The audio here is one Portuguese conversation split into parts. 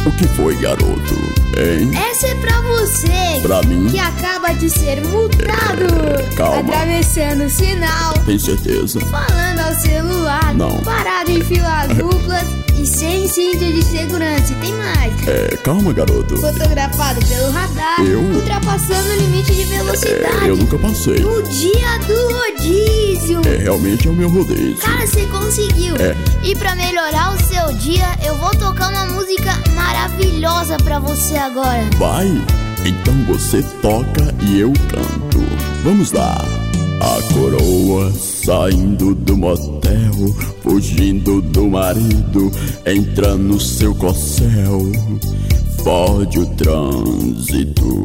O que foi, garoto? Hein? Essa é pra você. Pra mim? Que acaba de ser multado. Calma. Atravessando o sinal. Tem certeza? Falando ao celular. Não. Parado em filas duplas. E sem cinto de segurança. E tem mais. Calma, garoto. Fotografado pelo radar. Eu? Ultrapassando o limite de velocidade. Eu nunca passei. No dia do rodízio. Realmente é o meu rodízio. Cara, você conseguiu. E pra melhorar o seu dia, eu vou tocar uma música maravilhosa pra você agora. Vai? Então você toca e eu canto. Vamos lá. A coroa saindo do motel, fugindo do marido, entra no seu corcel, fode o trânsito.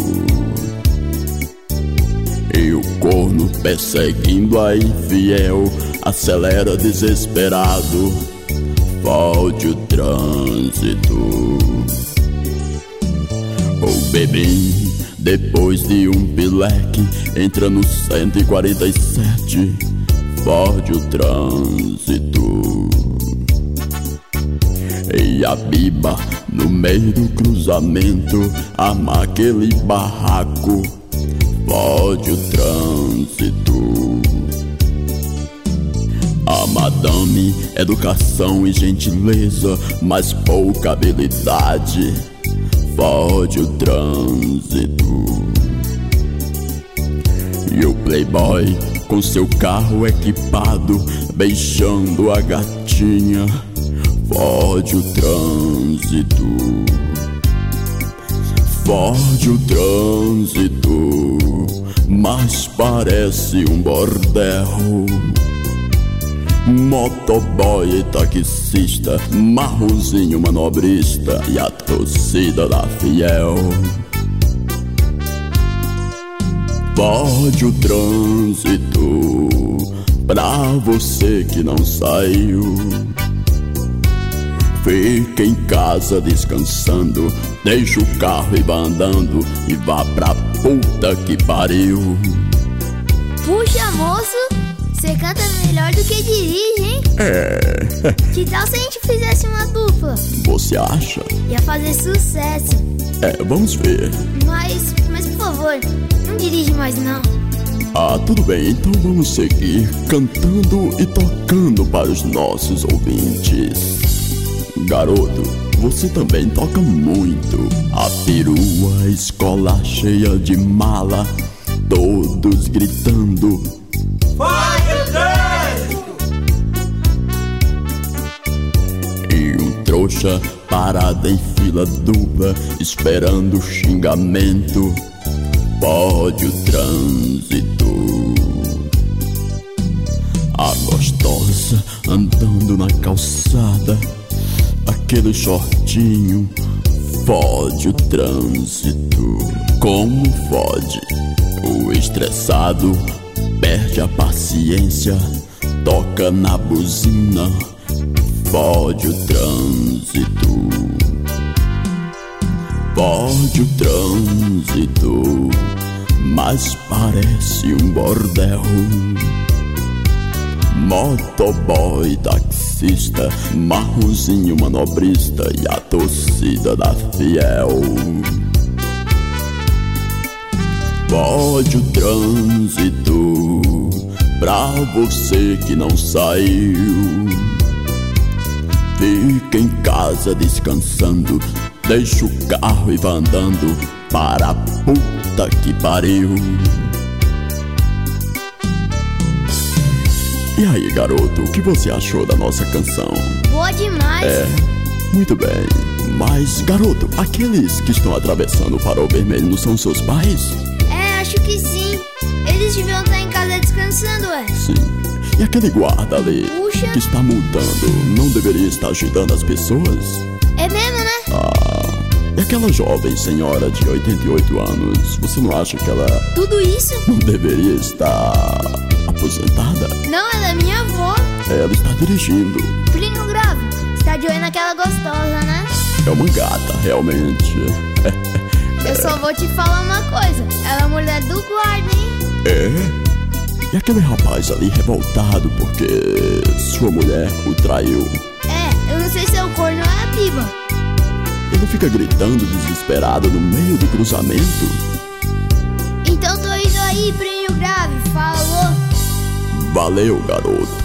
E o corno perseguindo a infiel, acelera desesperado, fode o trânsito. O bebê, depois de um pileque, entra no 147, fode o trânsito. E a biba, no meio do cruzamento, arma aquele barraco, fode o trânsito. A madame, educação e gentileza, mas pouca habilidade, fode o trânsito. E o playboy, com seu carro equipado, beijando a gatinha, fode o trânsito. Fode o trânsito, mas parece um bordel. Motoboy e taxista, marronzinho manobrista e a torcida da fiel. Fode o trânsito, pra você que não saiu. Fica em casa descansando, deixa o carro e vá andando, e vá pra puta que pariu. Puxa, moço, você canta melhor do que dirige, hein? Que tal se a gente fizesse uma dupla? Você acha? Ia fazer sucesso. Vamos ver. Mas por favor, não dirige mais não. Tudo bem, então vamos seguir cantando e tocando para os nossos ouvintes. Garoto, você também toca muito. A perua, escola cheia de mala, todos gritando, fode o trânsito! E um trouxa parado em fila dupla, esperando o xingamento, fode o trânsito. A gostosa andando na calçada, aquele shortinho, fode o trânsito. Como fode? O estressado perde a paciência, toca na buzina, fode o trânsito. Fode o trânsito, mas parece um bordel. Motoboy, taxista, marronzinho manobrista e a torcida da fiel. Fode o trânsito, pra você que não saiu. Fica em casa descansando, deixa o carro e vá andando, para a puta que pariu. E aí, garoto, o que você achou da nossa canção? Boa demais. Muito bem. Mas, garoto, aqueles que estão atravessando o farol vermelho não são seus pais? Acho que sim. Eles deviam estar em casa descansando, Sim. E aquele guarda ali, puxa, que está multando, não deveria estar ajudando as pessoas? É mesmo, né? E aquela jovem senhora de 88 anos, você não acha que ela... Tudo isso? Não deveria estar aposentada? Não, ela é minha avó. Ela está dirigindo. Primo grave, está de olho naquela gostosa, né? É uma gata, realmente. Eu só vou te falar uma coisa, ela é mulher do guarda, hein? E aquele rapaz ali revoltado porque sua mulher o traiu? Eu não sei se é o corno ou é a piba. e não fica gritando desesperado no meio do cruzamento. Então tô indo aí, prêmio grave, falou. Valeu, garoto.